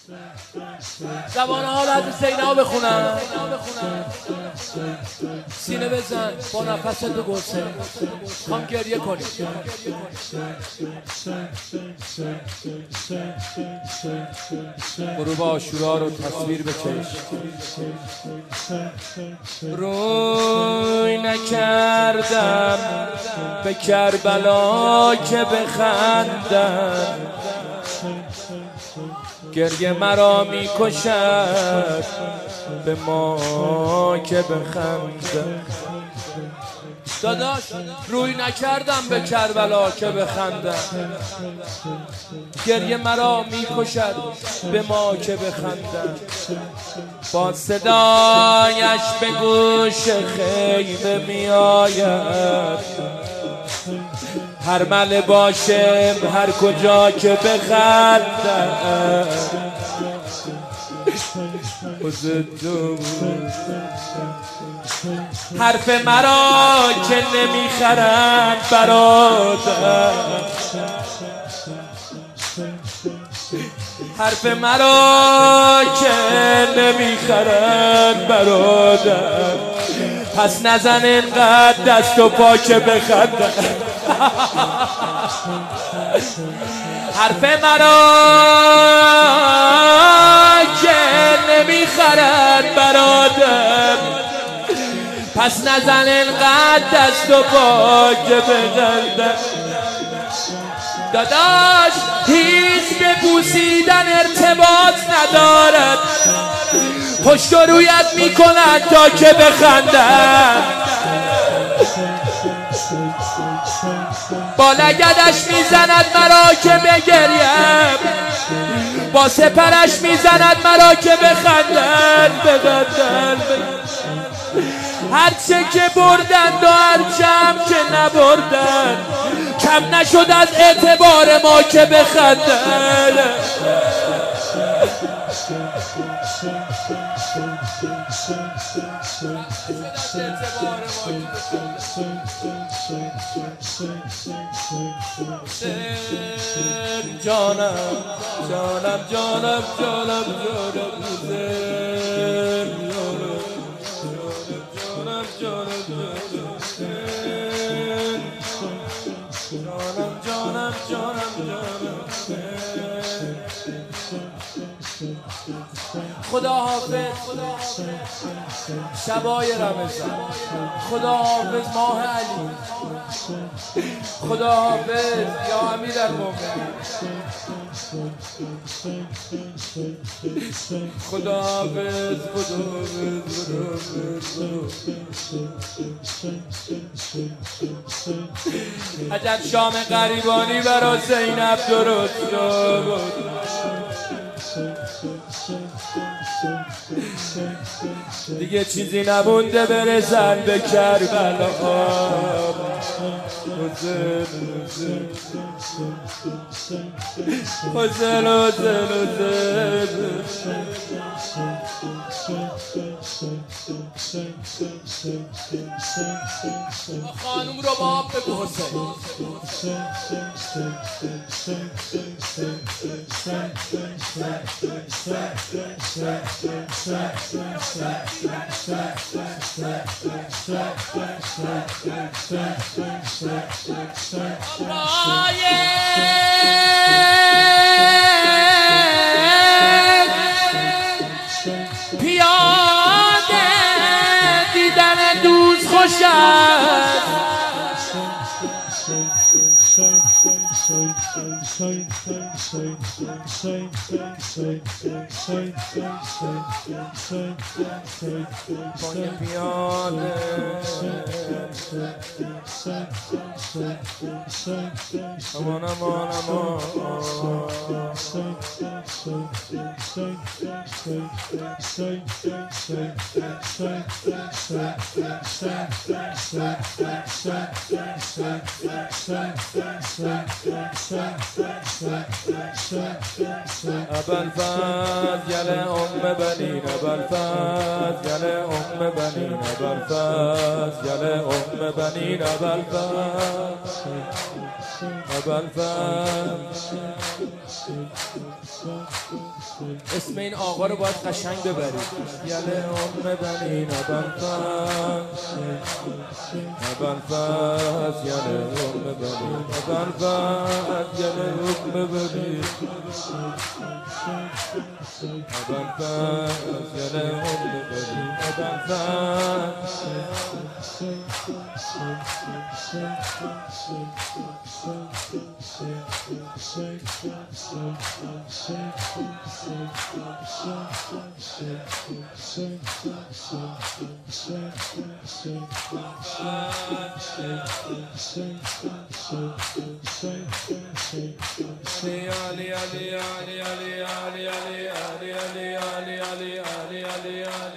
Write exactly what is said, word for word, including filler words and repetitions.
زبان حالت سینا بخونم، سینه بزن با نفست تو گرسه خوام گریه کنی. غروب عاشورا رو تصویر بکش. روی نکردم به کربلا که بخندم، گریه مرا می کشد به ما که بخندم. داداش روی نکردم به کربلا که بخندم، گریه مرا می کشد به ما که بخندم. با صدایش به گوش خیمه می آید، هر مله باشم هر کجا که بخندم. حرف مرا که نمیخرند برادر، حرف مرا که نمیخرند برادر، پس نزن اینقدر دست و پا که بخندم. حرف مرا که نمیخرد برادر، پس نزن اینقدر دست و پا که بخندم. داداش هیچ به بوسیدن ارتباط ندارد، پشت و رویت میکنن تا که بخندن. با لگدش میزند مرا که بگریم، با سپرش میزند مرا که بخندن بخندن. هرچه که بردند و هرچه هم که نبردن، کم نشد از اعتبار ما که بخندن. جانم جانم جانم جانم جانم جانم جانم. خدا حافظ شبای رمضان، خدا حافظ ماه علی، خدا حافظ یا امیرالمومنین، خدا حافظ خدا حافظ. عجب شام غریبانی برا زینب درست شد، دیگه چیزی نمونده برسن به کربلا. حسین حسین حسین حسین خانوم رو با آب بگو حسین. پیاده دیدن دوست خوش است، پای پیاده امان امان امان. ابوالفضل گل ام بنین ابوالفضل گل ام بنین ابوالفضل گل ام بنین ابوالفضل ابوالفضل. اسم این آقا رو باید قشنگ ببرید. گل ام بنین ابوالفضل ابوالفضل گل ام بنین ابوالفضل گل ام بنین ابوالفضل گل ام بنین Ali Ali Ali Ali Ali Ali Ali Ali Ali Ali Ali Ali Ali